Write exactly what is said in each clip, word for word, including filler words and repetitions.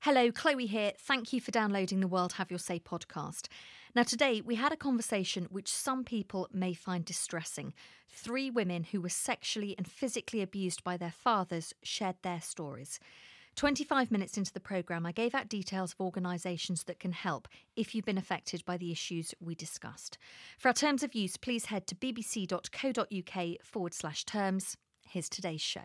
Hello, Chloe here. Thank you for downloading the World Have Your Say podcast. Now, today we had a conversation which some people may find distressing. Three women who were sexually and physically abused by their fathers shared their stories. twenty-five minutes into the programme, I gave out details of organisations that can help if you've been affected by the issues we discussed. For our terms of use, please head to bbc.co.uk forward slash terms. Here's today's show.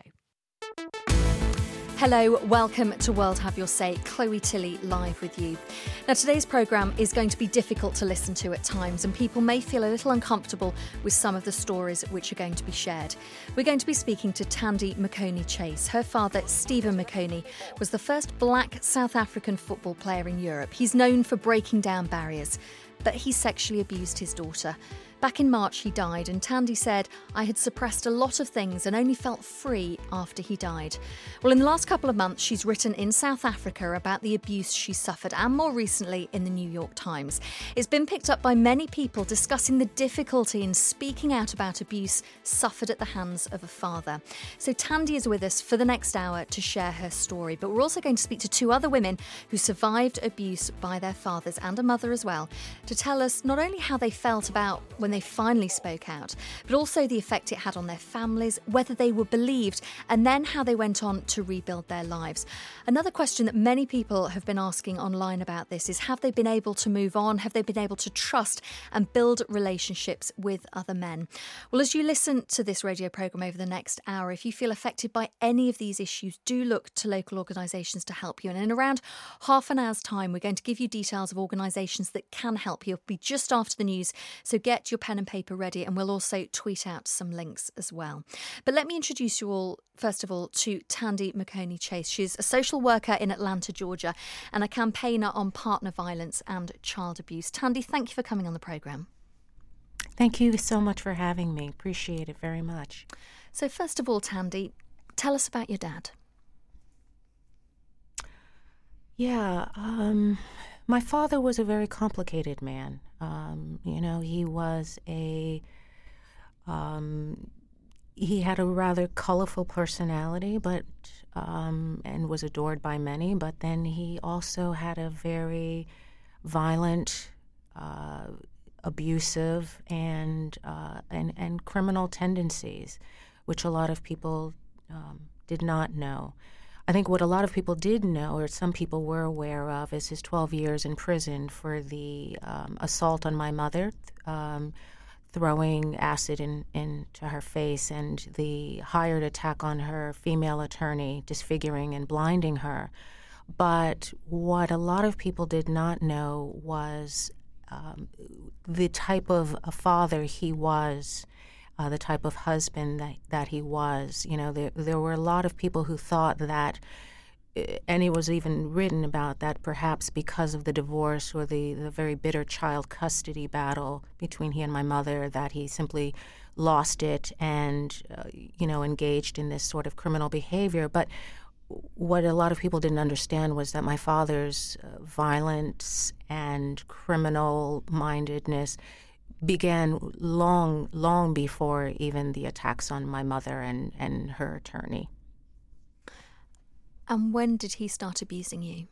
Hello, welcome to World Have Your Say. Chloe Tilley live with you. Now, today's programme is going to be difficult to listen to at times, and people may feel a little uncomfortable with some of the stories which are going to be shared. We're going to be speaking to Tandy McOnie Chase. Her father, Stephen McOnie, was the first black South African football player in Europe. He's known for breaking down barriers, but he sexually abused his daughter. Back in March, he died, and Tandy said, "I had suppressed a lot of things and only felt free after he died." Well, in the last couple of months, she's written in South Africa about the abuse she suffered, and more recently in the New York Times. It's been picked up by many people discussing the difficulty in speaking out about abuse suffered at the hands of a father. So Tandy is with us for the next hour to share her story, but we're also going to speak to two other women who survived abuse by their fathers and a mother as well, to tell us not only how they felt about when they finally spoke out, but also the effect it had on their families, whether they were believed, and then how they went on to rebuild their lives. Another question that many people have been asking online about this is, have they been able to move on? Have they been able to trust and build relationships with other men? Well, as you listen to this radio programme over the next hour, if you feel affected by any of these issues, do look to local organisations to help you. And in around half an hour's time, we're going to give you details of organisations that can help you. It'll be just after the news, so get your pen and paper ready, and we'll also tweet out some links as well. But let me introduce you all, first of all, to Tandy McOnie Chase. She's a social worker in Atlanta, Georgia, and a campaigner on partner violence and child abuse. Tandy, thank you for coming on the programme. Thank you so much for having me. Appreciate it very much. So first of all, Tandy, tell us about your dad. Yeah, um, my father was a very complicated man. Um, you know, he was a, um, he had a rather colorful personality, but, um, and was adored by many, but then he also had a very violent, uh, abusive and, uh, and, and criminal tendencies, which a lot of people, um, did not know. I think what a lot of people did know, or some people were aware of, is his twelve years in prison for the um, assault on my mother, um, throwing acid in, into her face, and the hired attack on her female attorney, disfiguring and blinding her. But what a lot of people did not know was um, the type of a father he was. Uh, the type of husband that, that he was. You know, there, there were a lot of people who thought that, and it was even written about that perhaps because of the divorce or the, the very bitter child custody battle between he and my mother, that he simply lost it and, uh, you know, engaged in this sort of criminal behavior. But what a lot of people didn't understand was that my father's uh, violence and criminal mindedness began long, long before even the attacks on my mother and, and her attorney. And when did he start abusing you?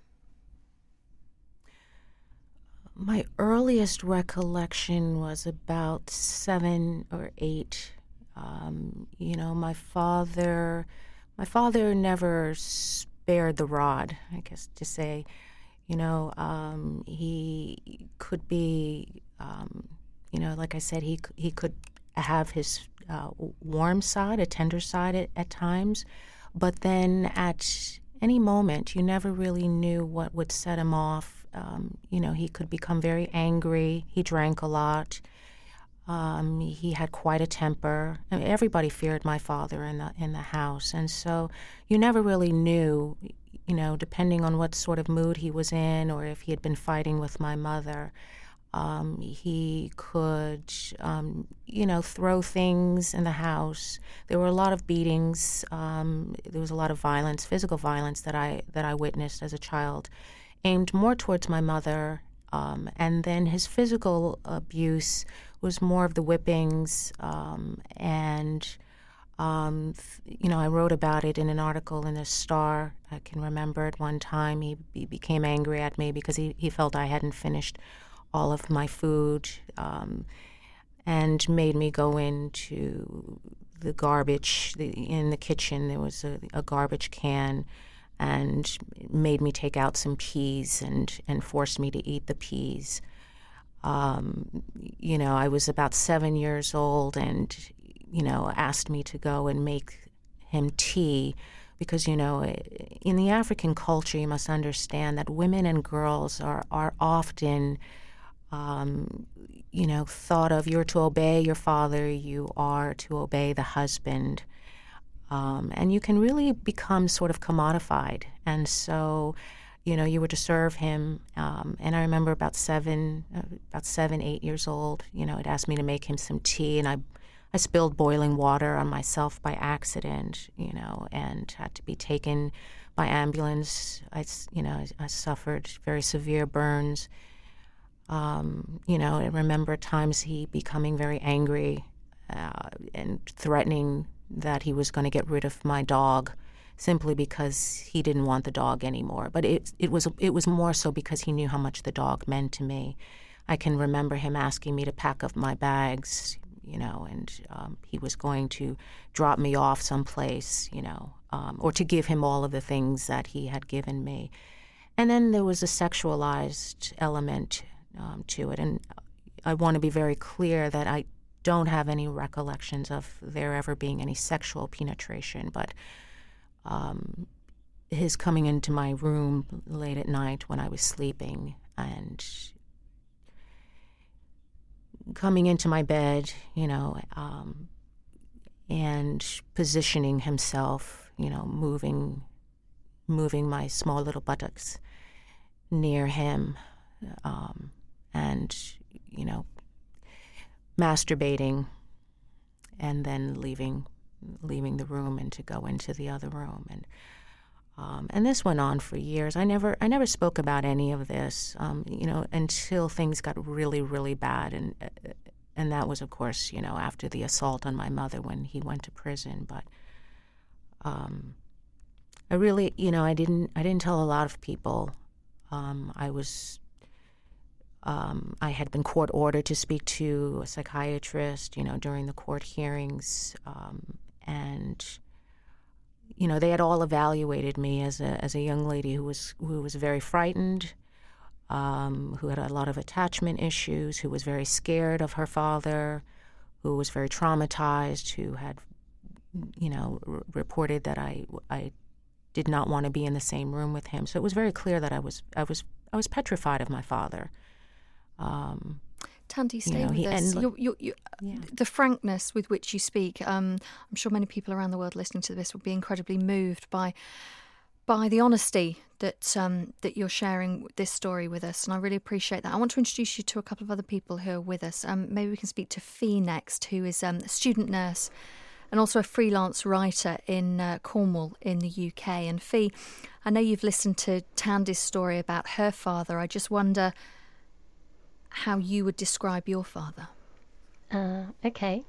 My earliest recollection was about seven or eight. Um, you know, my father, my father never spared the rod, I guess to say. You know, um, he could be... Um, You know, like I said, he he could have his uh, warm side, a tender side at, at times, but then at any moment, you never really knew what would set him off. Um, you know, he could become very angry. He drank a lot. Um, he had quite a temper. I mean, everybody feared my father in the in the house, and so you never really knew. You know, depending on what sort of mood he was in, or if he had been fighting with my mother. Um, he could, um, you know, throw things in the house. There were a lot of beatings. Um, there was a lot of violence, physical violence that I that I witnessed as a child, aimed more towards my mother. Um, and then his physical abuse was more of the whippings um, and Um, you know, I wrote about it in an article in the Star. I can remember at one time he, he became angry at me because he, he felt I hadn't finished all of my food, um, and made me go into the garbage. The, in the kitchen, there was a, a garbage can, and made me take out some peas and, and forced me to eat the peas. Um, you know, I was about seven years old, and you know, asked me to go and make him tea because, you know, in the African culture, you must understand that women and girls are, are often, um, you know, thought of, you're to obey your father, you are to obey the husband. Um, and you can really become sort of commodified. And so, you know, you were to serve him. Um, and I remember about seven, uh, about seven, eight years old, you know, it asked me to make him some tea, and I I spilled boiling water on myself by accident, you know, and had to be taken by ambulance. I, you know, I, I suffered very severe burns. Um, you know, I remember times he becoming very angry uh, and threatening that he was going to get rid of my dog simply because he didn't want the dog anymore. But it it was it was more so because he knew how much the dog meant to me. I can remember him asking me to pack up my bags, you know, and um, he was going to drop me off someplace, you know, um, or to give him all of the things that he had given me. And then there was a sexualized element um, to it. And I want to be very clear that I don't have any recollections of there ever being any sexual penetration, but um, his coming into my room late at night when I was sleeping and coming into my bed, you know, um, and positioning himself, you know, moving, moving my small little buttocks near him, um, and, you know, masturbating, and then leaving, leaving the room and to go into the other room, and um, and this went on for years. I never, I never spoke about any of this, um, you know, until things got really, really bad, and and that was, of course, you know, after the assault on my mother when he went to prison. But um, I really, you know, I didn't, I didn't tell a lot of people. Um, I was, um, I had been court ordered to speak to a psychiatrist, you know, during the court hearings, um, and. You know, they had all evaluated me as a as a young lady who was who was very frightened, um, who had a lot of attachment issues, who was very scared of her father, who was very traumatized, who had, you know, r- reported that I I did not want to be in the same room with him. So it was very clear that I was I was I was petrified of my father. Um, Tandy, stay you know, with he, us. and, You're, you're, you're, yeah. The frankness with which you speak, um, I'm sure many people around the world listening to this would be incredibly moved by by the honesty that um, that you're sharing this story with us, and I really appreciate that. I want to introduce you to a couple of other people who are with us. Um, maybe we can speak to Fee next, who is um, a student nurse and also a freelance writer in uh, Cornwall in the U K. And Fee, I know you've listened to Tandy's story about her father. I just wonder how you would describe your father. Uh, okay.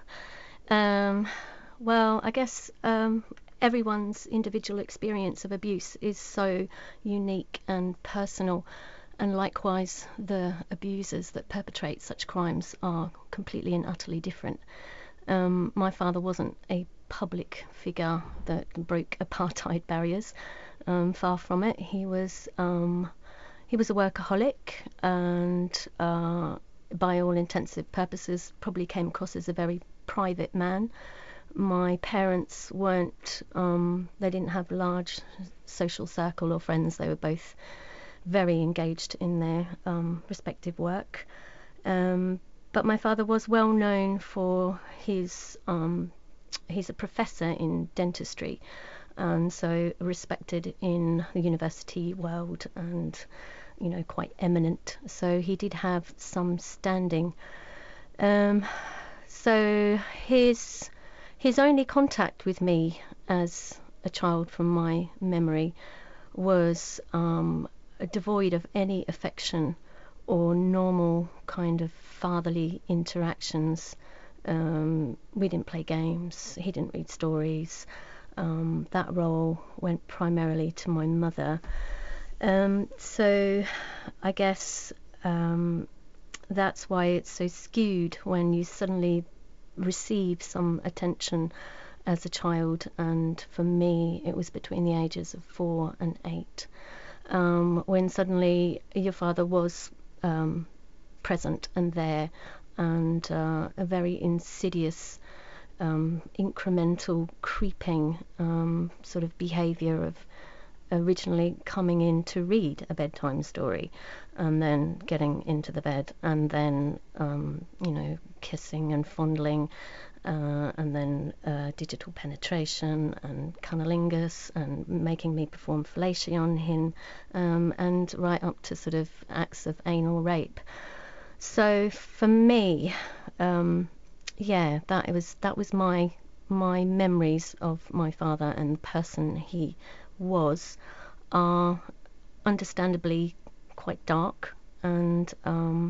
um, well, I guess um, everyone's individual experience of abuse is so unique and personal, and likewise the abusers that perpetrate such crimes are completely and utterly different. Um, my father wasn't a public figure that broke apartheid barriers. Um, far from it. He was um, he was a workaholic, and uh, by all intensive purposes probably came across as a very private man. My parents weren't, um, they didn't have a large social circle or friends. They were both very engaged in their um, respective work. Um, but my father was well known for his, um, he's a professor in dentistry, and so respected in the university world and, you know, quite eminent. So he did have some standing. Um, so his his only contact with me as a child from my memory was um, devoid of any affection or normal kind of fatherly interactions. Um, we didn't play games. He didn't read stories. Um, that role went primarily to my mother. Um, so I guess um, that's why it's so skewed when you suddenly receive some attention as a child. And for me, it was between the ages of four and eight, um, when suddenly your father was um, present and there, and uh, a very insidious, um, incremental, creeping um, sort of behaviour of originally coming in to read a bedtime story and then getting into the bed and then, um, you know, kissing and fondling, uh, and then uh, digital penetration and cunnilingus and making me perform fellatio on him, um, and right up to sort of acts of anal rape. So for me, um, yeah, that it was that was my my memories of my father and the person he was are understandably quite dark and um,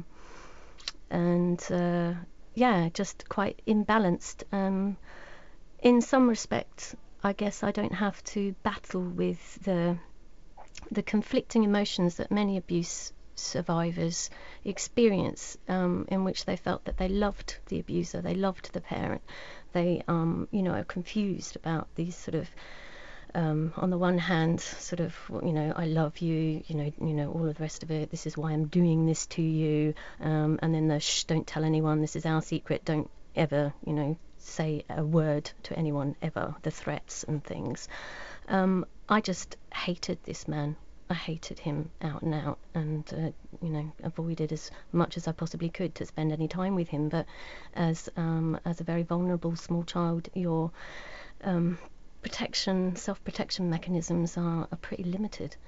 and uh, yeah, just quite imbalanced. Um, in some respects, I guess I don't have to battle with the the conflicting emotions that many abuse survivors experience, um, in which they felt that they loved the abuser, they loved the parent, they um, you know, are confused about these sort of Um, on the one hand, sort of, you know, I love you, you know, you know, all of the rest of it. This is why I'm doing this to you. Um, and then the shh, don't tell anyone. This is our secret. Don't ever, you know, say a word to anyone ever. The threats and things. Um, I just hated this man. I hated him out and out, and uh, you know, avoided as much as I possibly could to spend any time with him. But as um, as a very vulnerable small child, your um, protection, self-protection mechanisms are, are pretty limited.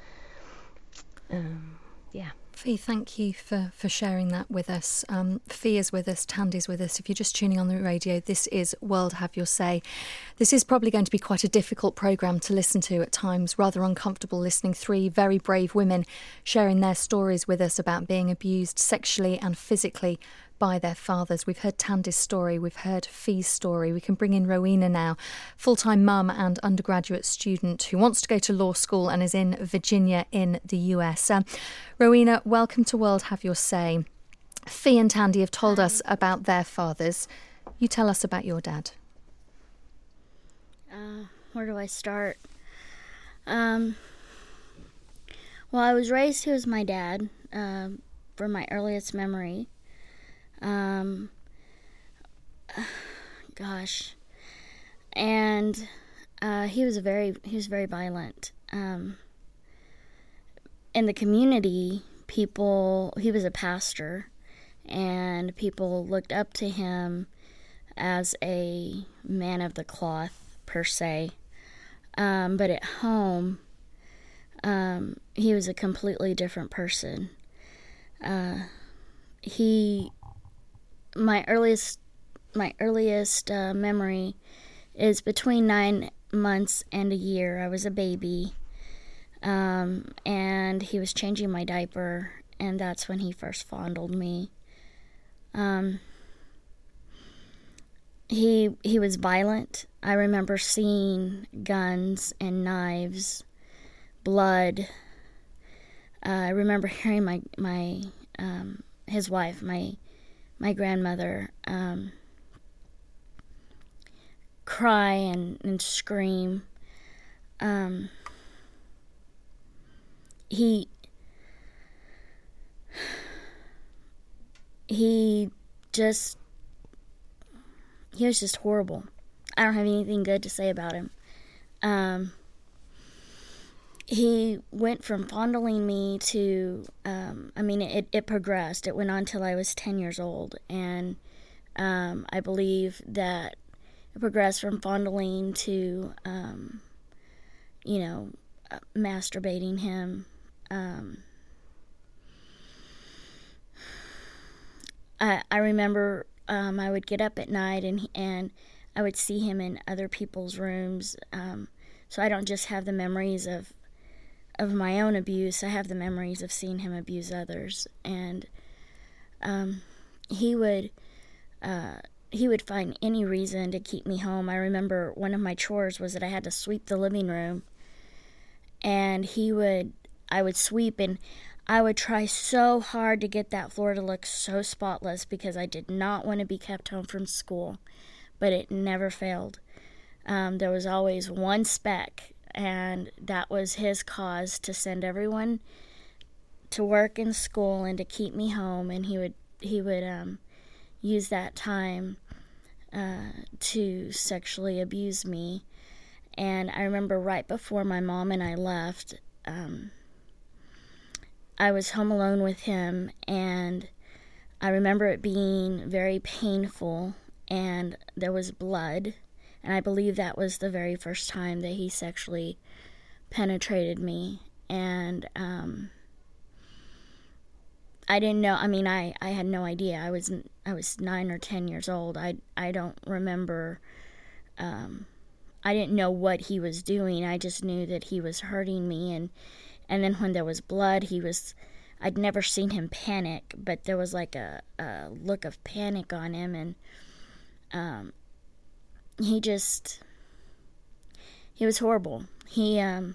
Um, yeah. Fee, thank you for, for sharing that with us. Um, Fee is with us, Tandy's with us. If you're just tuning on the radio, this is World Have Your Say. This is probably going to be quite a difficult programme to listen to at times, rather uncomfortable listening. Three very brave women sharing their stories with us about being abused sexually and physically by their fathers. We've heard Tandy's story, we've heard Fee's story. We can bring in Rowena now, full-time mum and undergraduate student who wants to go to law school and is in Virginia in the U S. Um, Rowena, welcome to World Have Your Say. Fee and Tandy have told Hi. us about their fathers. You tell us about your dad. Uh, where do I start? Um, well, I was raised, he was my dad, uh, from my earliest memory. Um, gosh, and uh, he was a very he was very violent. Um, in the community, people he was a pastor, and people looked up to him as a man of the cloth per se. Um, but at home, um, he was a completely different person. Uh, he My earliest, my earliest uh, memory is between nine months and a year. I was a baby, um, and he was changing my diaper, and that's when he first fondled me. Um, he he was violent. I remember seeing guns and knives, blood. Uh, I remember hearing my my um, his wife, my my grandmother, um, cry and, and scream. Um, he he just he was just horrible. I don't have anything good to say about him. Um, he went from fondling me to, um, I mean, it, it progressed. It went on till I was ten years old. And um, I believe that it progressed from fondling to, um, you know, uh, masturbating him. Um, I, I remember um, I would get up at night and and I would see him in other people's rooms. Um, so I don't just have the memories of of my own abuse. I have the memories of seeing him abuse others. And um, he would uh, he would find any reason to keep me home. I remember one of my chores was that I had to sweep the living room, and he would, I would sweep, and I would try so hard to get that floor to look so spotless because I did not want to be kept home from school, but it never failed. Um, there was always one speck, and that was his cause to send everyone to work and school and to keep me home, and he would he would um, use that time uh, to sexually abuse me. And I remember right before my mom and I left, um, I was home alone with him, and I remember it being very painful, and there was blood, and I believe that was the very first time that he sexually penetrated me. And um, I didn't know. I mean, I, I had no idea. I was I was nine or ten years old. I I don't remember. Um, I didn't know what he was doing. I just knew that he was hurting me, and and then when there was blood, he was. I'd never seen him panic, but there was like a, a look of panic on him, and um, he just he was horrible. He um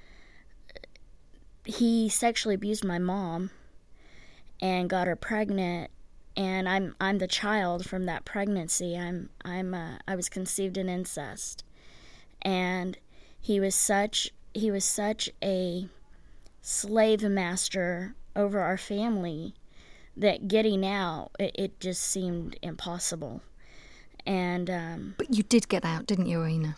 he sexually abused my mom and got her pregnant, and I'm I'm the child from that pregnancy. I'm I'm uh, I was conceived in incest, and he was such he was such a slave master over our family that getting out it, it just seemed impossible. And um, but you did get out, didn't you, Rowena?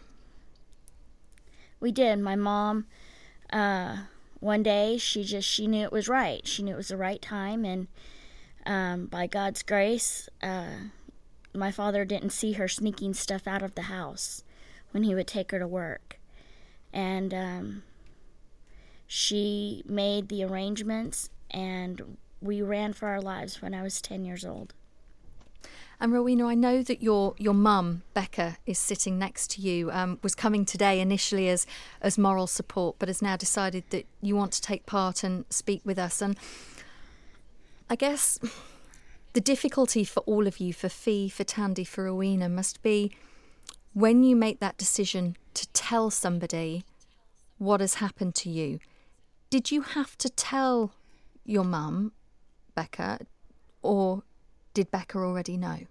We did. My mom, uh, one day, she just, she knew it was right. She knew it was the right time, and um, by God's grace, uh, my father didn't see her sneaking stuff out of the house when he would take her to work. And um, she made the arrangements, and we ran for our lives when I was ten years old. And Rowena, I know that your your mum, Becca, is sitting next to you, um, was coming today initially as, as moral support, but has now decided that you want to take part and speak with us. And I guess the difficulty for all of you, for Fee, for Tandy, for Rowena, must be when you make that decision to tell somebody what has happened to you. Did you have to tell your mum, Becca, or did Becca already know?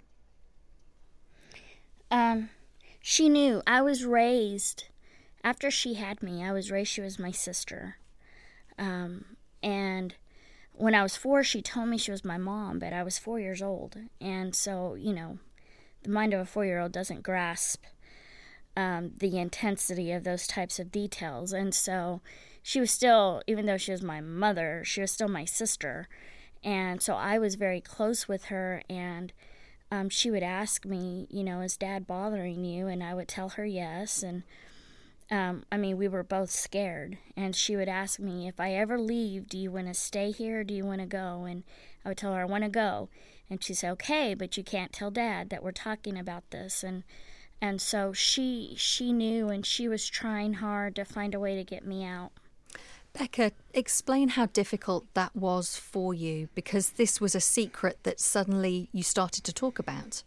Um, she knew. I was raised, after she had me, I was raised, she was my sister. Um, and when I was four, she told me she was my mom, but I was four years old. And so, you know, the mind of a four-year-old doesn't grasp um, the intensity of those types of details. And so she was still, even though she was my mother, she was still my sister. And so I was very close with her, and um, she would ask me, you know, is Dad bothering you? And I would tell her yes. And, um, I mean, we were both scared. And she would ask me, if I ever leave, do you want to stay here or do you want to go? And I would tell her, I want to go. And she'd say, okay, but you can't tell Dad that we're talking about this. And and so she she knew, and she was trying hard to find a way to get me out. Becca, explain how difficult that was for you, because this was a secret that suddenly you started to talk about.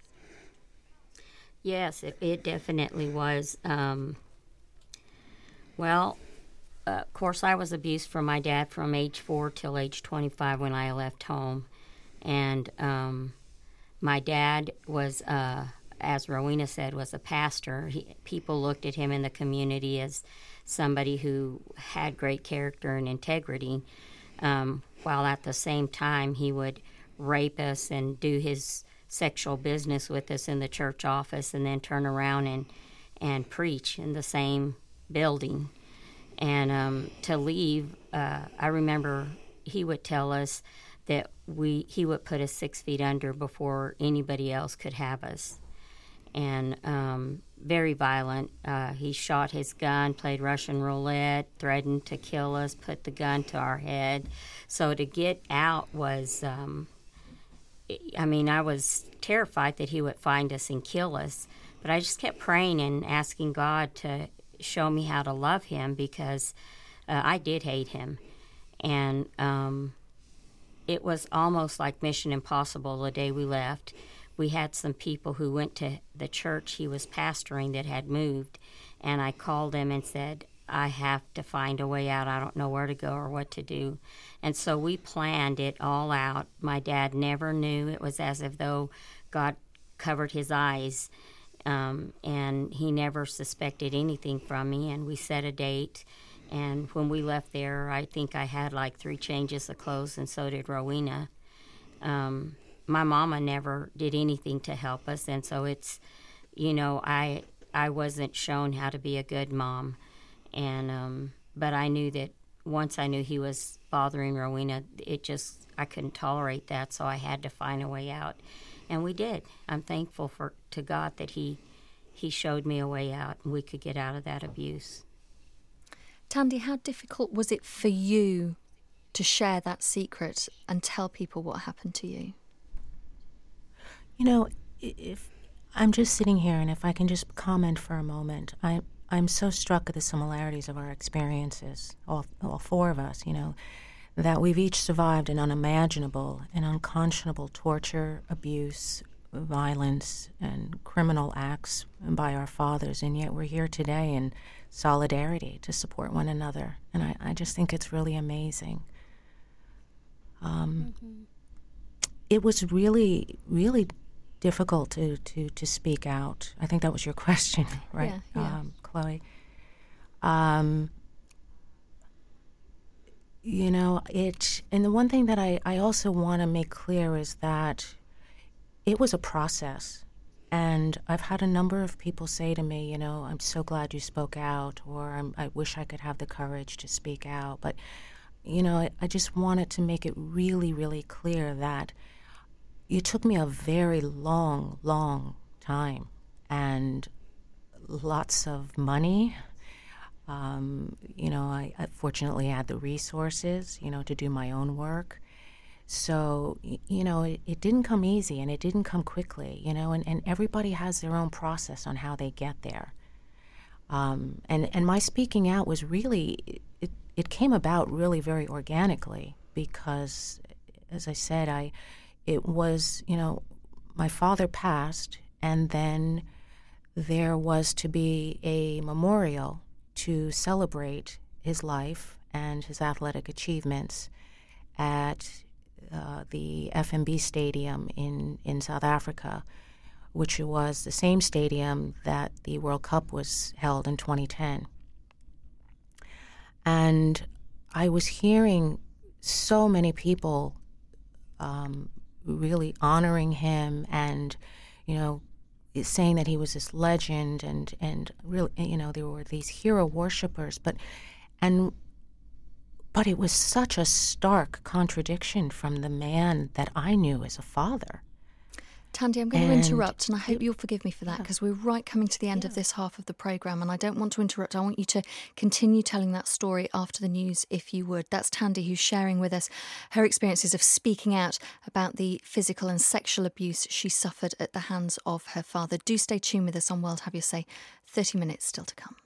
Yes, it, it definitely was. Um, well, uh, of course, I was abused from my dad from age four till age twenty-five when I left home. And um, my dad was, uh, as Rowena said, was a pastor. He, people looked at him in the community as somebody who had great character and integrity, um, while at the same time he would rape us and do his sexual business with us in the church office and then turn around and, and preach in the same building. And um, to leave, uh, I remember he would tell us that we he would put us six feet under before anybody else could have us. And um, very violent. Uh, he shot his gun, played Russian roulette, threatened to kill us, put the gun to our head. So to get out was, um, I mean, I was terrified that he would find us and kill us. But I just kept praying and asking God to show me how to love him, because uh, I did hate him. And um, it was almost like Mission Impossible the day we left. we had some people who went to the church he was pastoring that had moved, and I called them and said, I have to find a way out. I don't know where to go or what to do. And so we planned it all out. My dad never knew. It was as if though God covered his eyes, um, and he never suspected anything from me. And we set a date. And when we left there, I think I had like three changes of clothes, and so did Rowena. Um, my mama never did anything to help us, and so it's, you know, I I wasn't shown how to be a good mom, and um, but I knew that once I knew he was bothering Rowena, it just, I couldn't tolerate that, so I had to find a way out, and we did. I'm thankful for to God that he he showed me a way out, and we could get out of that abuse. Tandy, how difficult was it for you to share that secret and tell people what happened to you? You know, if I'm just sitting here, and if I can just comment for a moment, I, I'm so struck at the similarities of our experiences, all, all four of us, you know, that we've each survived an unimaginable and unconscionable torture, abuse, violence, and criminal acts by our fathers, and yet we're here today in solidarity to support one another. And I, I just think it's really amazing. Um, mm-hmm. It was really, really difficult to, to, to speak out. I think that was your question, right, yeah, yeah. Um, Chloe? Um, you know, it, and the one thing that I, I also want to make clear is that it was a process. And I've had a number of people say to me, you know, I'm so glad you spoke out, or I'm, I wish I could have the courage to speak out. But, you know, I, I just wanted to make it really, really clear that it took me a very long, long time and lots of money. Um, you know, I, I fortunately had the resources, you know, to do my own work. So, you know, it, it didn't come easy, and it didn't come quickly, you know, and, and everybody has their own process on how they get there. Um, and, and my speaking out was really, it, it came about really very organically because, as I said, I, it was, you know, my father passed, and then there was to be a memorial to celebrate his life and his athletic achievements at Uh, the F N B Stadium in, in South Africa, which was the same stadium that the World Cup was held in twenty ten. And I was hearing so many people um, really honoring him and, you know, saying that he was this legend, and, and really, you know, there were these hero worshipers, but, and But it was such a stark contradiction from the man that I knew as a father. Tandy, I'm going and to interrupt, and I hope you'll forgive me for that, because yeah. we're right coming to the end yeah. of this half of the programme, and I don't want to interrupt. I want you to continue telling that story after the news, if you would. That's Tandy, who's sharing with us her experiences of speaking out about the physical and sexual abuse she suffered at the hands of her father. Do stay tuned with us on World Have Your Say. thirty minutes still to come.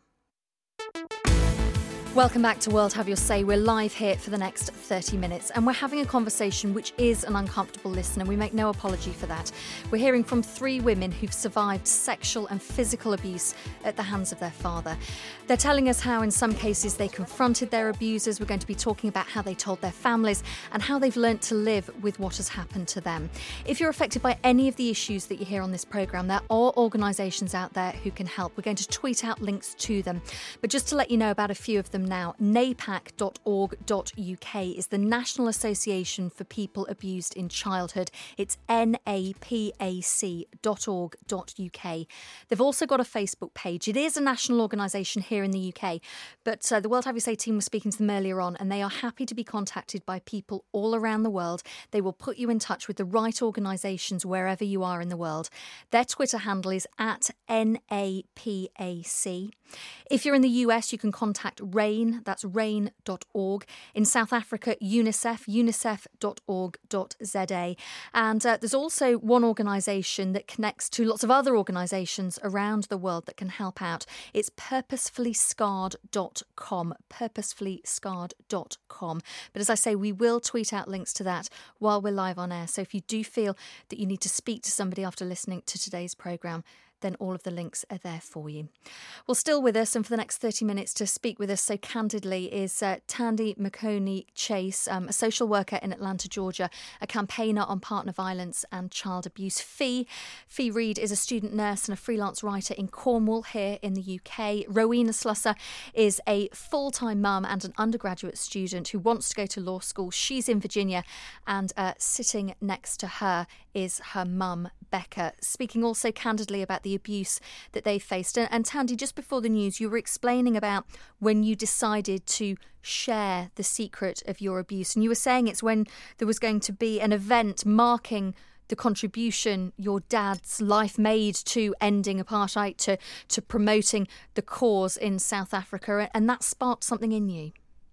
Welcome back to World Have Your Say. We're live here for the next thirty minutes, and we're having a conversation which is an uncomfortable listen, and we make no apology for that. We're hearing from three women who've survived sexual and physical abuse at the hands of their father. They're telling us how in some cases they confronted their abusers. We're going to be talking about how they told their families and how they've learnt to live with what has happened to them. If you're affected by any of the issues that you hear on this programme, there are organisations out there who can help. We're going to tweet out links to them. But just to let you know about a few of them now, napac dot org dot U K is the National Association for People Abused in Childhood. It's N A P A C dot org dot U K. They've also got a Facebook page. It is a national organisation here in the U K, but uh, the World Have Your Say team was speaking to them earlier on, and they are happy to be contacted by people all around the world. They will put you in touch with the right organisations wherever you are in the world. Their Twitter handle is at N A P A C. If you're in the U S, you can contact Ray RAIN, that's rain dot org. In South Africa, UNICEF, unicef dot org dot z a. And uh, there's also one organisation that connects to lots of other organisations around the world that can help out. It's purposefully scarred dot com, purposefully scarred dot com. But as I say, we will tweet out links to that while we're live on air. So if you do feel that you need to speak to somebody after listening to today's programme, then all of the links are there for you. Well, still with us, and for the next thirty minutes to speak with us so candidly, is uh, Tandy McConey Chase, um, a social worker in Atlanta, Georgia, a campaigner on partner violence and child abuse. Fee, Fee Reid is a student nurse and a freelance writer in Cornwall here in the U K. Rowena Slusser is a full-time mum and an undergraduate student who wants to go to law school. She's in Virginia, and uh, sitting next to her is her mum, Becca, speaking also candidly about the abuse that they faced. And, and Tandy, just before the news, you were explaining about when you decided to share the secret of your abuse. And you were saying it's when there was going to be an event marking the contribution your dad's life made to ending apartheid, to, to promoting the cause in South Africa. And that sparked something in you.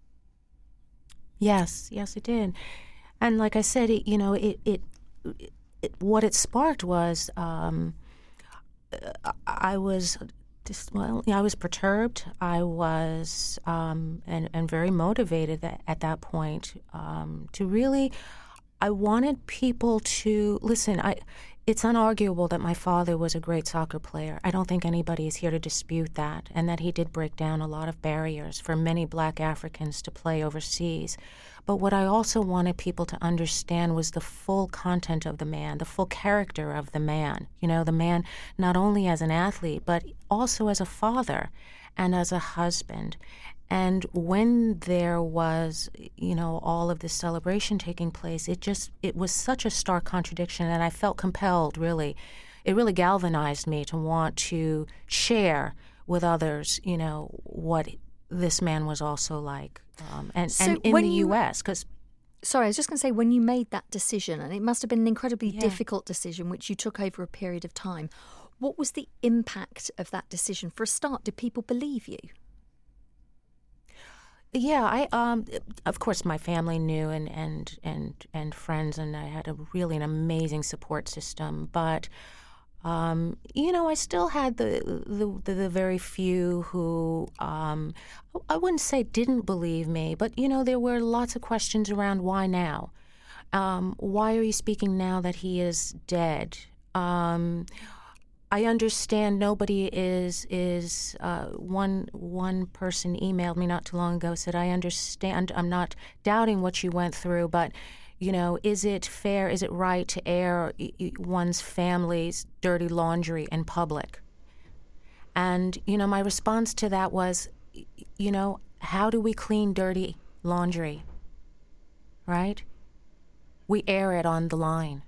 Yes, yes, it did. And like I said, it, you know, it, it, it It, what it sparked was um, I was just, well, I was perturbed. I was um, and and very motivated at, at that point um, to really. I wanted people to listen. I. It's unarguable that my father was a great soccer player. I don't think anybody is here to dispute that, and that he did break down a lot of barriers for many black Africans to play overseas. But what I also wanted people to understand was the full content of the man, the full character of the man. You know, the man not only as an athlete, but also as a father and as a husband. And when there was, you know, all of this celebration taking place, it just, it was such a stark contradiction, and I felt compelled, really. It really galvanized me to want to share with others, you know, what this man was also like. Um, and, so and in the you, U S, because... Sorry, I was just going to say, when you made that decision, and it must have been an incredibly Yeah. difficult decision, which you took over a period of time, what was the impact of that decision? For a start, did people believe you? Yeah, I um, of course, my family knew, and, and and and friends, and I had a really an amazing support system. But um, you know, I still had the the, the, the very few who um, I wouldn't say didn't believe me, but you know, there were lots of questions around why now. Um, why are you speaking now that he is dead? Um, I understand nobody is is uh, one one person emailed me not too long ago, said, I understand, I'm not doubting what you went through, but you know, is it fair, is it right to air one's family's dirty laundry in public? And you know, my response to that was, you know, how do we clean dirty laundry? Right? We air it on the line.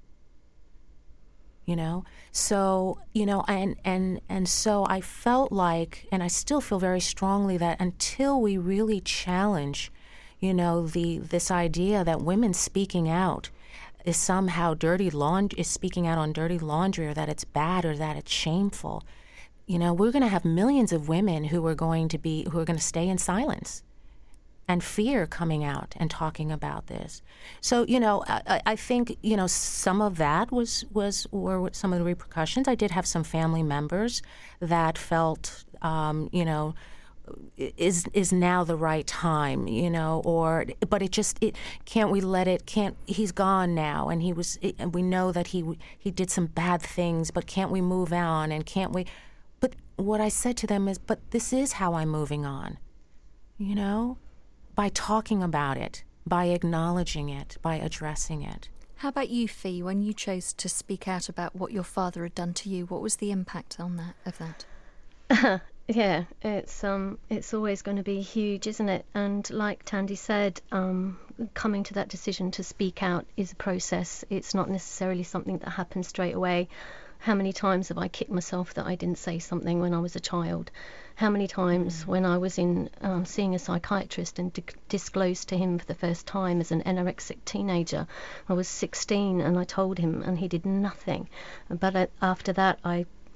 You know, so, you know, and, and, and so I felt like, and I still feel very strongly that until we really challenge, you know, the this idea that women speaking out is somehow dirty laundry, is speaking out on dirty laundry, or that it's bad, or that it's shameful, you know, we're going to have millions of women who are going to be, who are going to stay in silence and fear coming out and talking about this. So, you know, I, I think, you know, some of that was, was were some of the repercussions. I did have some family members that felt, um, you know, is is now the right time, you know, or, but it just, it, can't we let it, can't, he's gone now, and he was, and we know that he he did some bad things, but can't we move on, and can't we, but what I said to them is, but this is how I'm moving on, you know? By talking about it, by acknowledging it, by addressing it. How about you, Fee, when you chose to speak out about what your father had done to you? What was the impact on that of that? Yeah, it's um, it's always going to be huge, isn't it? And like Tandy said, um, coming to that decision to speak out is a process. It's not necessarily something that happens straight away. How many times have I kicked myself that I didn't say something when I was a child? How many times when I was in um, seeing a psychiatrist and di- disclosed to him for the first time as an anorexic teenager, I was sixteen, and I told him, and he did nothing. But uh, after that, I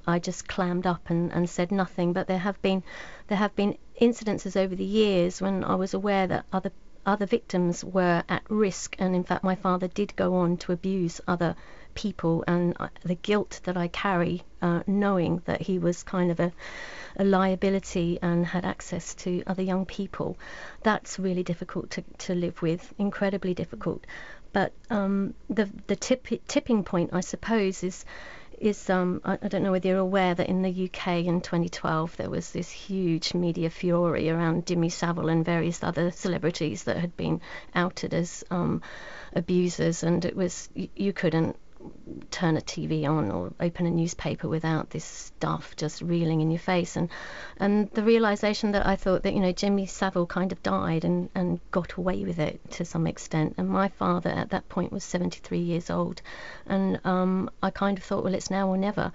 I just clammed up and, and said nothing. But there have been there have been incidences over the years when I was aware that other other victims were at risk, and in fact my father did go on to abuse other people, and the guilt that I carry, uh, knowing that he was kind of a, a liability and had access to other young people, that's really difficult to, to live with, incredibly difficult. But um, the the tip, tipping point, I suppose, is is um, I, I don't know whether you're aware that in the U K in twenty twelve there was this huge media fury around Jimmy Savile and various other celebrities that had been outed as um, abusers, and it was you, you couldn't turn a T V on or open a newspaper without this stuff just reeling in your face, and and the realization that I thought that, you know, Jimmy Savile kind of died and and got away with it to some extent, and my father at that point was seventy-three years old, and um, I kind of thought, well, it's now or never.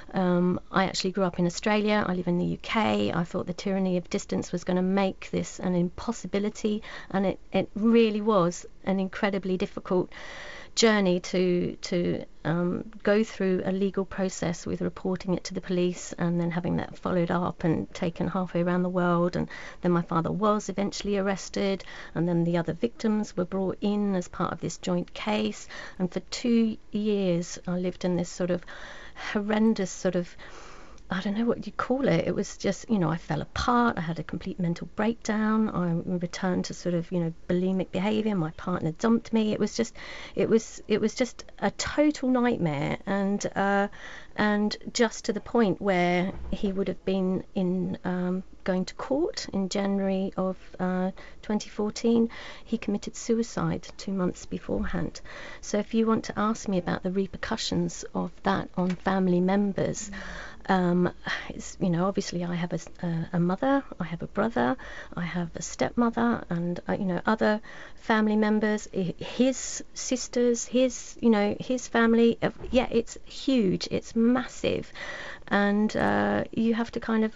Um, I actually grew up in Australia. I live in the U K. I thought the tyranny of distance was going to make this an impossibility, and it, it really was an incredibly difficult journey to to um, go through a legal process with reporting it to the police and then having that followed up and taken halfway around the world. And then my father was eventually arrested, and then the other victims were brought in as part of this joint case. And for two years I lived in this sort of horrendous sort of, I don't know what you call it. It was just, you know, I fell apart. I had a complete mental breakdown. I returned to sort of, you know, bulimic behaviour. My partner dumped me. It was just, it was, it was just a total nightmare. And uh, and just to the point where he would have been in um, going to court in January of uh, twenty fourteen. He committed suicide two months beforehand. So if you want to ask me about the repercussions of that on family members. Mm. Um, it's, you know, obviously I have a, a, a mother, I have a brother, I have a stepmother, and uh, you know, other family members, his sisters, his, you know, his family. Uh, yeah, it's huge, it's massive, and uh, you have to kind of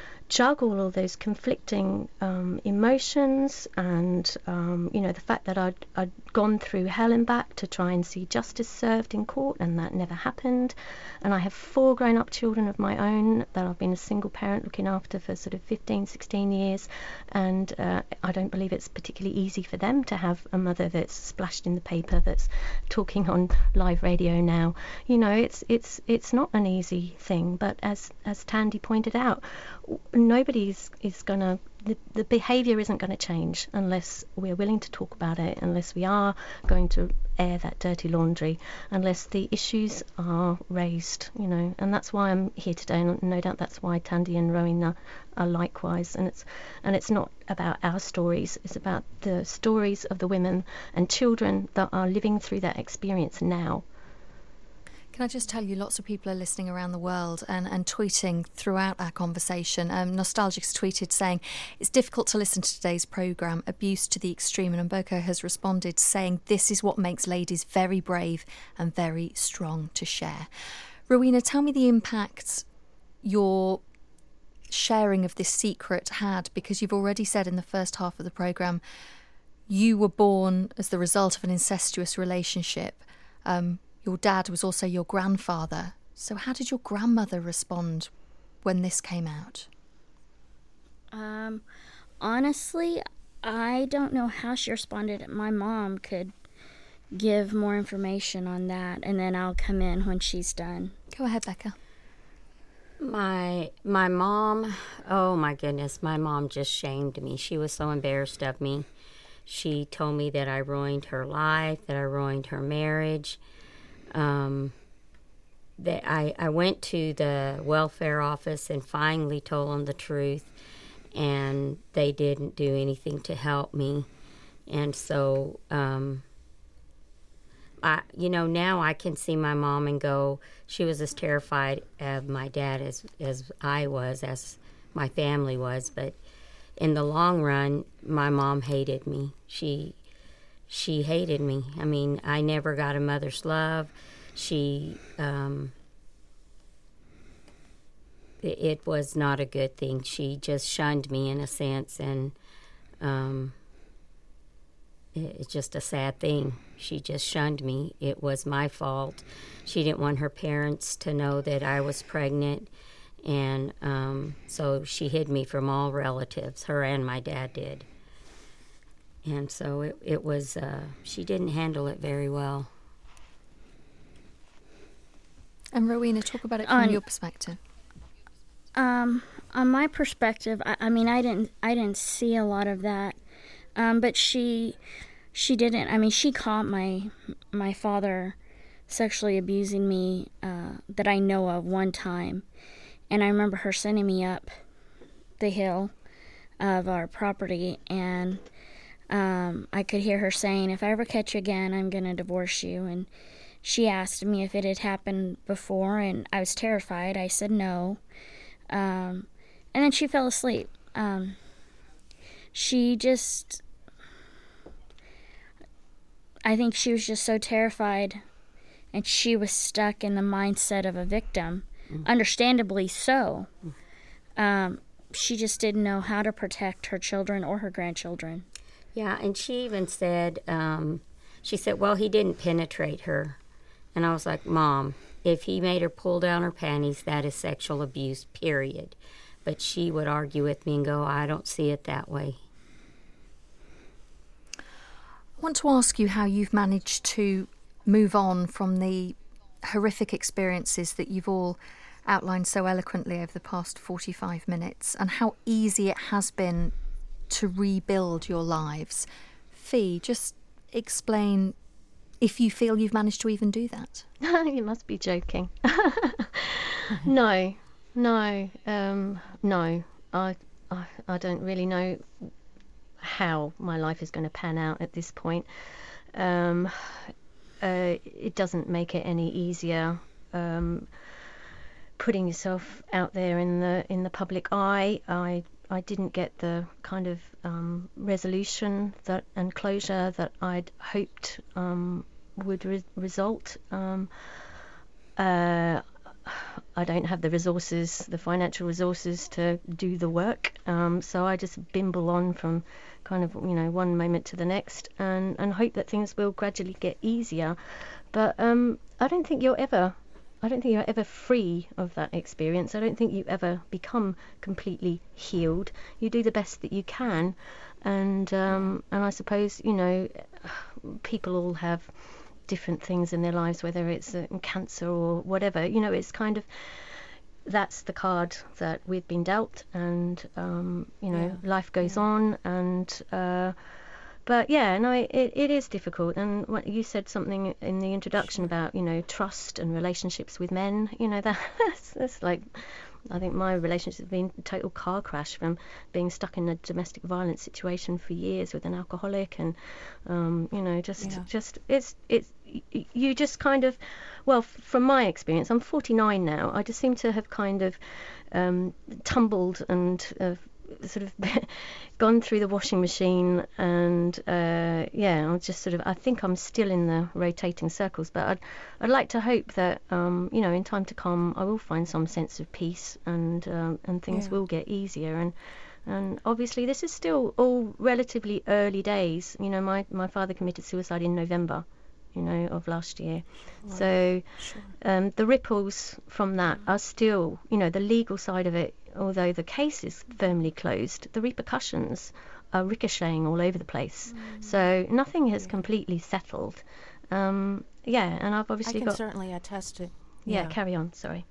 juggle all those conflicting um, emotions, and um, you know, the fact that I'd, I'd gone through hell and back to try and see justice served in court, and that never happened. And I have four grown-up children of my own that I've been a single parent looking after for sort of fifteen, sixteen years, and uh, I don't believe it's particularly easy for them to have a mother that's splashed in the paper, that's talking on live radio now. You know, it's it's it's not an easy thing, but as as Tandy pointed out, nobody's is going to, the, the behaviour isn't going to change unless we're willing to talk about it, unless we are going to air that dirty laundry, unless the issues are raised, you know. And that's why I'm here today, and no doubt that's why Tandy and Rowena are likewise. And it's and it's not about our stories, it's about the stories of the women and children that are living through that experience now. Can I just tell you, lots of people are listening around the world and, and tweeting throughout our conversation. Um, Nostalgic's tweeted saying, it's difficult to listen to today's programme, abuse to the extreme. And Mboko has responded saying, this is what makes ladies very brave and very strong to share. Rowena, tell me the impact your sharing of this secret had, because you've already said in the first half of the programme, you were born as the result of an incestuous relationship. Um, Your dad was also your grandfather. So how did your grandmother respond when this came out? Um, honestly, I don't know how she responded. My mom could give more information on that, and then I'll come in when she's done. Go ahead, Becca. My my mom, oh my goodness, my mom just shamed me. She was so embarrassed of me. She told me that I ruined her life, that I ruined her marriage. Um, that I, I went to the welfare office and finally told them the truth, and they didn't do anything to help me. And so, um, I, you know, now I can see my mom and go, she was as terrified of my dad as, as I was, as my family was. But in the long run, my mom hated me. She She hated me. I mean, I never got a mother's love. She, um, it, it was not a good thing. She just shunned me in a sense, and um, it's just a sad thing. She just shunned me. It was my fault. She didn't want her parents to know that I was pregnant, and um, so she hid me from all relatives. Her and my dad did. And so it, it was, uh, she didn't handle it very well. And Rowena, talk about it from On- your perspective. Um, on my perspective, I, I mean, I didn't, I didn't see a lot of that, um, but she, she didn't. I mean, she caught my, my father sexually abusing me uh, that I know of one time, and I remember her sending me up the hill of our property, and um, I could hear her saying, "If I ever catch you again, I'm gonna divorce you." And she asked me if it had happened before, and I was terrified. I said no. Um, and then she fell asleep. Um, she just, I think she was just so terrified, and she was stuck in the mindset of a victim, mm. understandably so. Mm. Um, she just didn't know how to protect her children or her grandchildren. Yeah, and she even said, um, she said, well, he didn't penetrate her. And I was like, Mom, if he made her pull down her panties, that is sexual abuse, period. But she would argue with me and go, I don't see it that way. I want to ask you how you've managed to move on from the horrific experiences that you've all outlined so eloquently over the past forty-five minutes, and how easy it has been to rebuild your lives. Fee, just explain if you feel you've managed to even do that. You must be joking. no, no, um, no. I, I, I don't really know how my life is going to pan out at this point. Um, uh, it doesn't make it any easier. Um, putting yourself out there in the in the public eye. I I didn't get the kind of um, resolution that and closure that I'd hoped um, would re- result. Um, uh, I don't have the resources, the financial resources to do the work, um, so I just bimble on from kind of, you know, one moment to the next, and, and hope that things will gradually get easier. But um, I don't think you're ever, I don't think you're ever free of that experience. I don't think you ever become completely healed. You do the best that you can, and um, and I suppose, you know, people all have different things in their lives, whether it's uh, cancer or whatever. You know, it's kind of, that's the card that we've been dealt, and um, you know, yeah. life goes yeah. on, and uh, but yeah, no, it, it is difficult. And what you said something in the introduction about, you know, trust and relationships with men. You know, that, that's, that's like, I think my relationship has been a total car crash from being stuck in a domestic violence situation for years with an alcoholic, and um, you know, just yeah. just it's it's you just kind of, well, from my experience, I'm forty-nine now. I just seem to have kind of um, tumbled and uh, sort of gone through the washing machine, and uh, yeah, I'm just sort of, I think I'm still in the rotating circles, but I'd I'd like to hope that um, you know, in time to come, I will find some sense of peace, and um, and things yeah. will get easier. And and obviously this is still all relatively early days. You know, my my father committed suicide in November, you know, of last year. Right. So sure. um, the ripples from that are still, you know, the legal side of it, although the case is firmly closed, the repercussions are ricocheting all over the place. Mm. So nothing has yeah. completely settled. Um, yeah, and I've obviously I can got... certainly attest to... Yeah, yeah, carry on, sorry.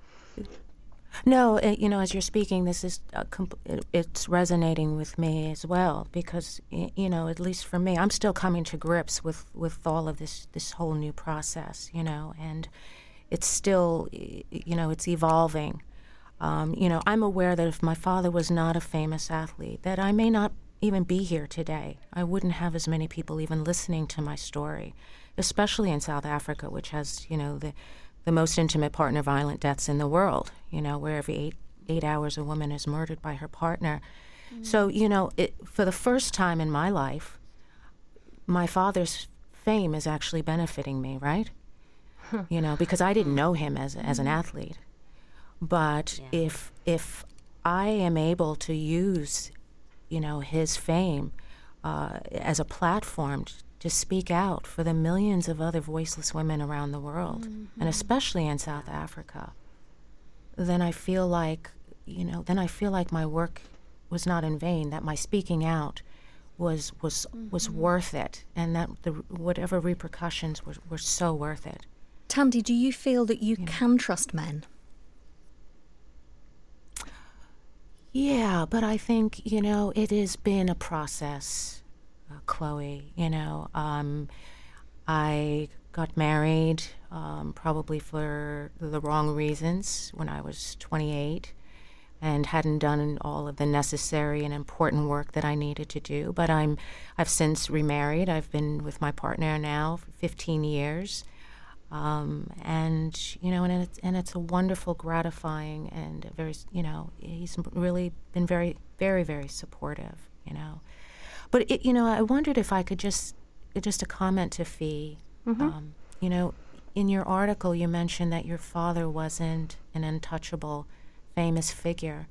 No, it, you know, as you're speaking, this is uh, comp- it, it's resonating with me as well, because, you know, at least for me, I'm still coming to grips with, with all of this, this whole new process, you know, and it's still, you know, it's evolving. Um, you know, I'm aware that if my father was not a famous athlete, that I may not even be here today. I wouldn't have as many people even listening to my story, especially in South Africa, which has, you know, the the most intimate partner violent deaths in the world, you know, where every eight eight hours a woman is murdered by her partner. Mm. So, you know, it, for the first time in my life, my father's fame is actually benefiting me, right? Huh. You know, because I didn't know him as as an athlete. But yeah. if if I am able to use, you know, his fame uh, as a platform to speak out for the millions of other voiceless women around the world, mm-hmm. and especially in South Africa, then I feel like, you know, then I feel like my work was not in vain, that my speaking out was was mm-hmm. was worth it, and that the whatever repercussions were, were so worth it. Thandi, do you feel that you, you can know. trust men? Yeah, but I think, you know, it has been a process, uh, Chloe. You know, um, I got married um, probably for the wrong reasons when I was twenty-eight and hadn't done all of the necessary and important work that I needed to do. But I'm, I've since remarried. I've been with my partner now for fifteen years. Um, and, you know, and it's, and it's a wonderful, gratifying, and a very, you know, he's really been very, very, very supportive, you know. But, it, you know, I wondered if I could just, just a comment to Fee. Mm-hmm. Um, you know, in your article, you mentioned that your father wasn't an untouchable, famous figure.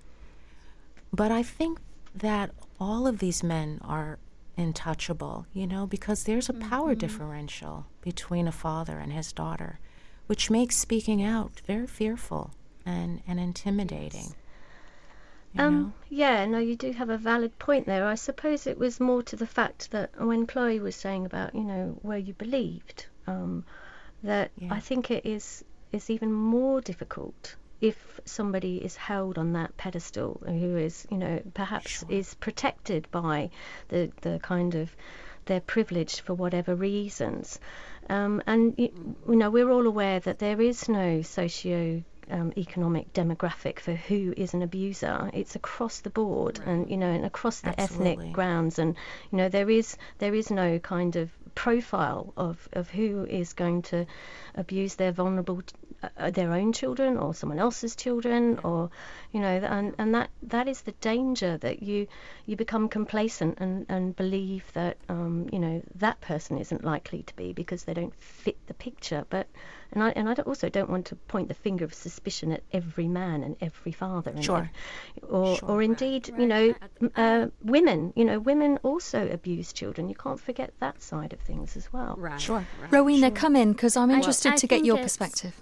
But I think that all of these men are untouchable, you know, because there's a power mm-hmm. differential between a father and his daughter, which makes speaking out very fearful and, and intimidating. Yes. Um, know? Yeah, no, you do have a valid point there. I suppose it was more to the fact that when Chloe was saying about, you know, where you believed, um, that yeah. I think it is is even more difficult if somebody is held on that pedestal, who is, you know, perhaps sure. is protected by the, the kind of, they're privileged for whatever reasons. Um, and, you know, we're all aware that there is no socio Um, economic demographic for who is an abuser. It's across the board, right. and you know, and across the Absolutely. ethnic grounds, and you know, there is there is no kind of profile of, of who is going to abuse their vulnerable, uh, their own children or someone else's children, or you know, and and that that is the danger, that you you become complacent and and believe that um, you know, that person isn't likely to be because they don't fit the picture, but. And I and I also don't want to point the finger of suspicion at every man and every father, and sure. every, or sure. or indeed, right. you know, uh, women. You know, women also abuse children. You can't forget that side of things as well. Right. Sure. Right. Rowena, sure. come in, because I'm interested I, I to get your it's, perspective.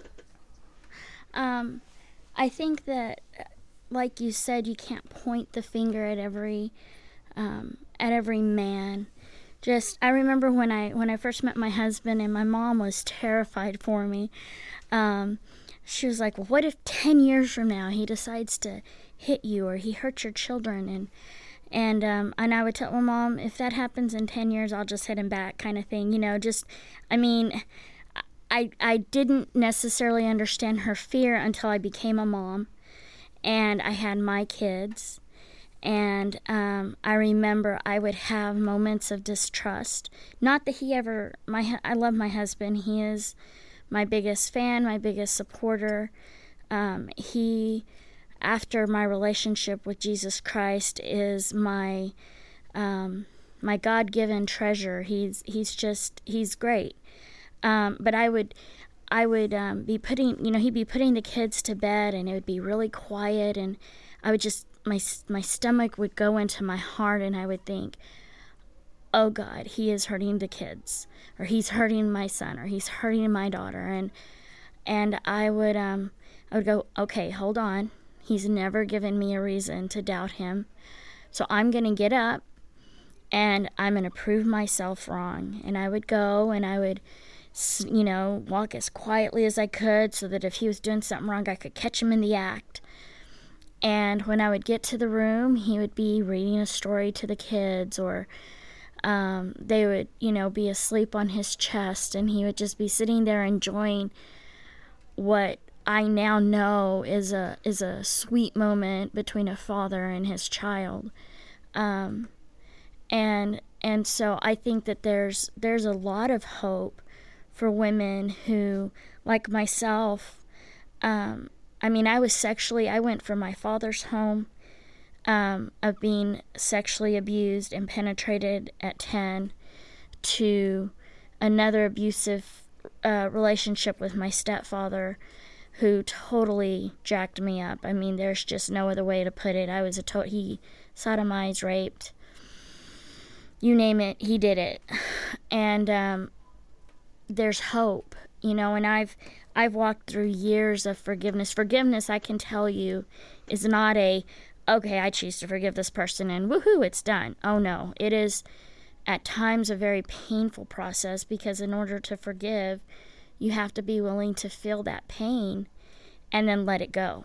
Um, I think that, like you said, you can't point the finger at every um, at every man. Just, I remember when I when I first met my husband, and my mom was terrified for me. Um, she was like, well, what if ten years from now he decides to hit you, or he hurts your children? And and um, and I would tell my mom, if that happens in ten years, I'll just hit him back, kind of thing. You know, just, I mean, I, I didn't necessarily understand her fear until I became a mom, and I had my kids. And um, I remember I would have moments of distrust. Not that he ever, my I love my husband. He is my biggest fan, my biggest supporter. Um, he, after my relationship with Jesus Christ, is my um, my God-given treasure. He's he's just he's great. Um, but I would I would um, be putting, you know, he'd be putting the kids to bed, and it would be really quiet, and I would just. My my stomach would go into my heart, and I would think, oh God, he is hurting the kids, or he's hurting my son, or he's hurting my daughter, and and I would um I would go, okay, hold on, he's never given me a reason to doubt him, so I'm gonna get up, and I'm gonna prove myself wrong. And I would go, and I would, you know, walk as quietly as I could, so that if he was doing something wrong, I could catch him in the act. And when I would get to the room, he would be reading a story to the kids, or um, they would, you know, be asleep on his chest, and he would just be sitting there enjoying what I now know is a is a sweet moment between a father and his child. Um, and and so I think that there's there's a lot of hope for women who, like myself, um, I mean, I was sexually, I went from my father's home um, of being sexually abused and penetrated at ten to another abusive uh, relationship with my stepfather, who totally jacked me up. I mean, there's just no other way to put it. I was a to- he sodomized, raped, you name it, he did it. And um, there's hope, you know, and I've I've walked through years of forgiveness. Forgiveness, I can tell you, is not a, okay, I choose to forgive this person and woohoo, it's done. Oh no, it is at times a very painful process, because in order to forgive, you have to be willing to feel that pain and then let it go.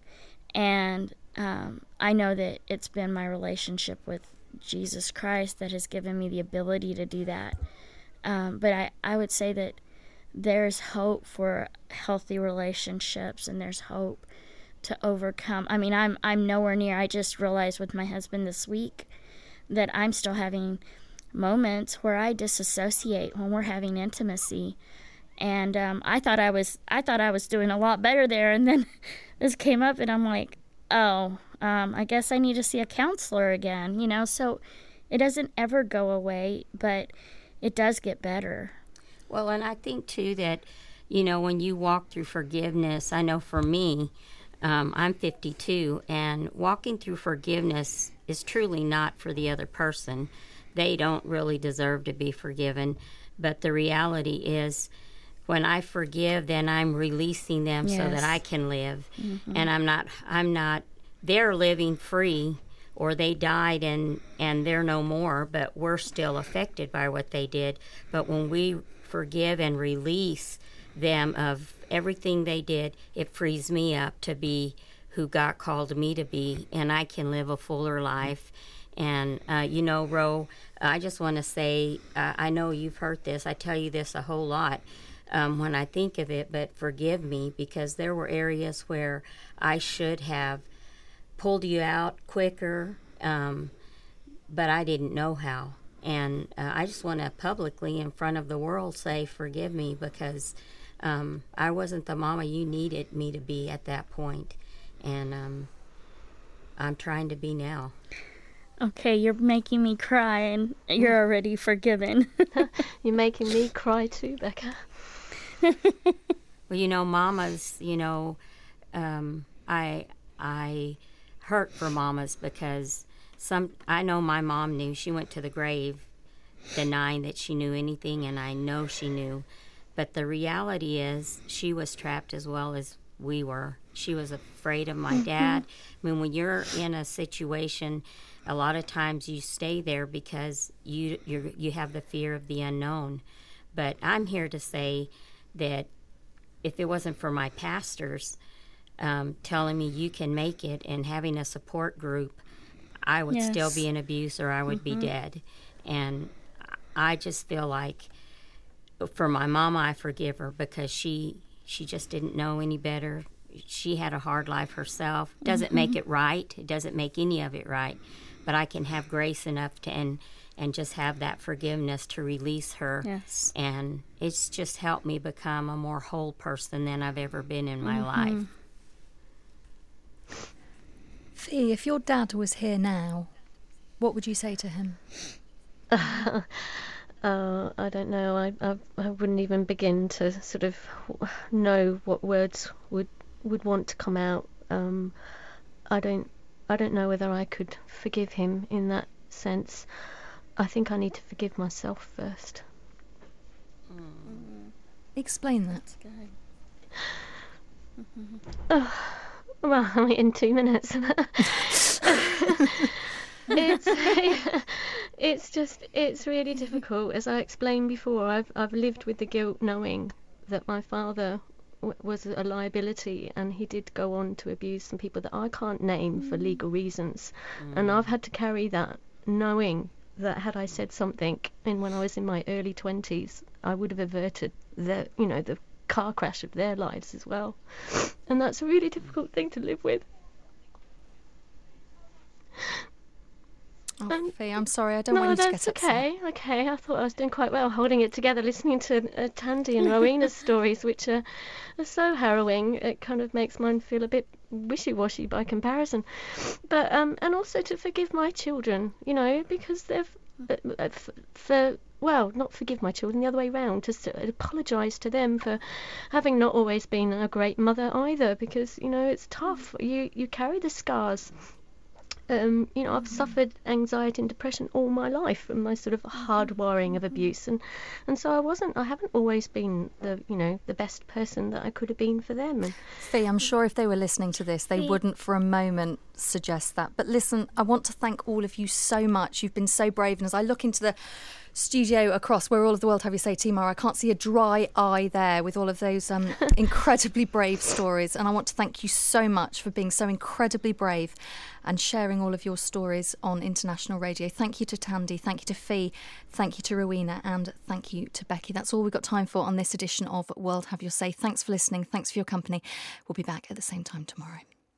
And um, I know that it's been my relationship with Jesus Christ that has given me the ability to do that. Um, but I, I would say that there's hope for healthy relationships, and there's hope to overcome. I mean, I'm I'm nowhere near. I just realized with my husband this week that I'm still having moments where I disassociate when we're having intimacy. And um, I thought I was I thought I was doing a lot better there, and then this came up, and I'm like, oh, um, I guess I need to see a counselor again, you know. So it doesn't ever go away, but it does get better. Well, and I think too that, you know, when you walk through forgiveness, I know for me, um, I'm fifty-two, and walking through forgiveness is truly not for the other person. They don't really deserve to be forgiven, but the reality is, when I forgive, then I'm releasing them yes. so that I can live. Mm-hmm. And I'm not, I'm not, they're living free, or they died and, and they're no more, but we're still affected by what they did. But when we forgive and release them of everything they did, it frees me up to be who God called me to be, and I can live a fuller life. And, uh, you know, Ro, I just want to say, uh, I know you've heard this. I tell you this a whole lot. Um, when I think of it, but forgive me, because there were areas where I should have pulled you out quicker, um, but I didn't know how. And uh, I just want to publicly in front of the world say, forgive me, because um, I wasn't the mama you needed me to be at that point. And um, I'm trying to be now. Okay, you're making me cry, and you're already forgiven. You're making me cry too, Becca. Well, you know, mamas, you know, um, I I hurt for mamas, because some I know my mom knew. She went to the grave denying that she knew anything, and I know she knew. But the reality is, she was trapped as well as we were. She was afraid of my dad. I mean, when you're in a situation, a lot of times you stay there because you you you have the fear of the unknown. But I'm here to say that if it wasn't for my pastors um, telling me you can make it and having a support group, I would yes. still be in abuse, or I would mm-hmm. be dead. And I just feel like for my mama, I forgive her, because she she just didn't know any better. She had a hard life herself. Doesn't mm-hmm. make it right. It doesn't make any of it right. But I can have grace enough to and and just have that forgiveness to release her. Yes. And it's just helped me become a more whole person than I've ever been in my mm-hmm. life. Fee, if your dad was here now, what would you say to him? Uh, uh, I don't know. I, I I wouldn't even begin to sort of know what words would would want to come out. Um, I don't I don't know whether I could forgive him in that sense. I think I need to forgive myself first. Mm. Explain that. Mm-hmm. Oh, well, I'm in two minutes. it's it's just it's really difficult. As I explained before, I've I've lived with the guilt, knowing that my father w- was a liability, and he did go on to abuse some people that I can't name mm. for legal reasons, mm. and I've had to carry that, knowing that had I said something, and when I was in my early twenties, I would have averted the, you know, the car crash of their lives as well. And that's a really difficult thing to live with. Oh, um, Fee, I'm sorry, I don't no, want you to get upset. No, that's okay, okay. I thought I was doing quite well holding it together, listening to uh, Tandy and Rowena's stories, which are, are so harrowing. It kind of makes mine feel a bit wishy-washy by comparison. But um, and also to forgive my children, you know, because they've, uh, uh, for, well, not forgive my children, the other way round, just to apologise to them for having not always been a great mother either, because, you know, it's tough. You, you carry the scars um, you know, I've suffered anxiety and depression all my life from my sort of hard wiring of abuse, and and so I wasn't, I haven't always been the, you know, the best person that I could have been for them. And Fee, I'm sure if they were listening to this, they wouldn't for a moment suggest that. But listen, I want to thank all of you so much. You've been so brave, and as I look into the studio across where all of the World Have Your Say team are, I can't see a dry eye there with all of those um, incredibly brave stories. And I want to thank you so much for being so incredibly brave and sharing all of your stories on international radio. Thank you to Tandy, thank you to Fee, thank you to Rowena, and thank you to Becky. That's all we've got time for on this edition of World Have Your Say. Thanks for listening, thanks for your company. We'll be back at the same time tomorrow.